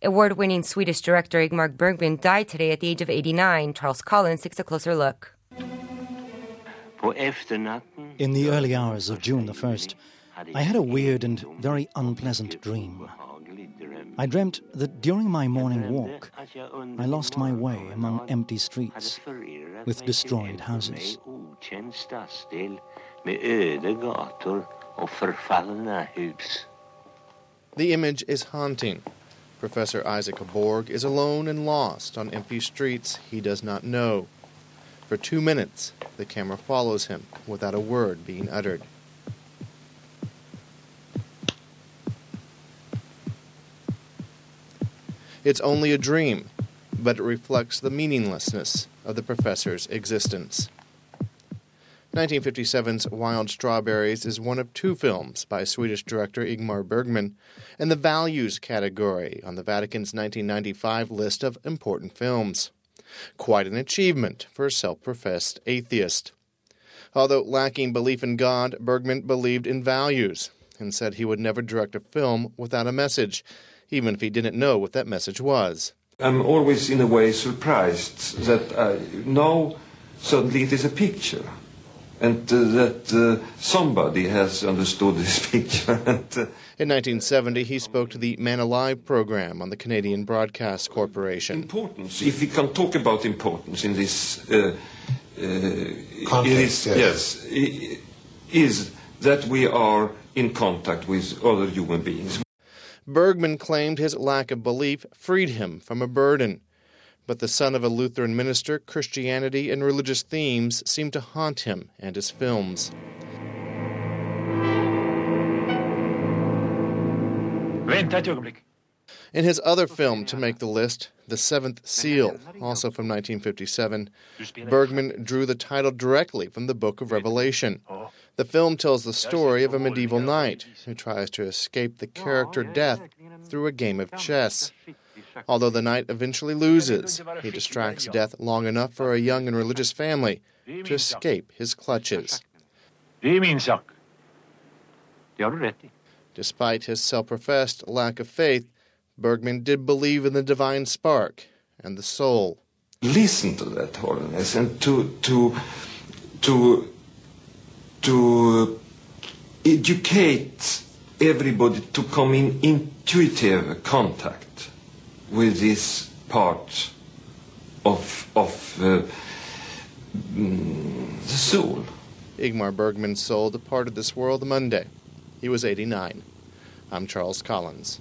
Award-winning Swedish director Ingmar Bergman died today at the age of 89. Charles Collins takes a closer look. In the early hours of June the 1st, I had a weird and very unpleasant dream. I dreamt that during my morning walk, I lost my way among empty streets with destroyed houses. The image is haunting. Professor Isaac Borg is alone and lost on empty streets he does not know. For 2 minutes, the camera follows him without a word being uttered. It's only a dream, but it reflects the meaninglessness of the professor's existence. 1957's Wild Strawberries is one of 2 films by Swedish director Ingmar Bergman in the Values category on the Vatican's 1995 list of important films. Quite an achievement for a self-professed atheist. Although lacking belief in God, Bergman believed in values and said he would never direct a film without a message, even if he didn't know what that message was. I'm always, in a way, surprised that now suddenly it is a picture, and that somebody has understood this picture. In 1970, he spoke to the Man Alive program on the Canadian Broadcast Corporation. Importance, if we can talk about importance in this context, yes, is that we are in contact with other human beings. Bergman claimed his lack of belief freed him from a burden. But the son of a Lutheran minister, Christianity and religious themes seem to haunt him and his films. In his other film to make the list, The Seventh Seal, also from 1957, Bergman drew the title directly from the Book of Revelation. The film tells the story of a medieval knight who tries to escape the character death through a game of chess. Although the knight eventually loses, he distracts death long enough for a young and religious family to escape his clutches. Despite his self-professed lack of faith, Bergman did believe in the divine spark and the soul. Listen to that, Holiness, and to educate everybody to come in intuitive contact with this part of the soul. Ingmar Bergman's soul departed this world Monday. He was 89. I'm Charles Collins.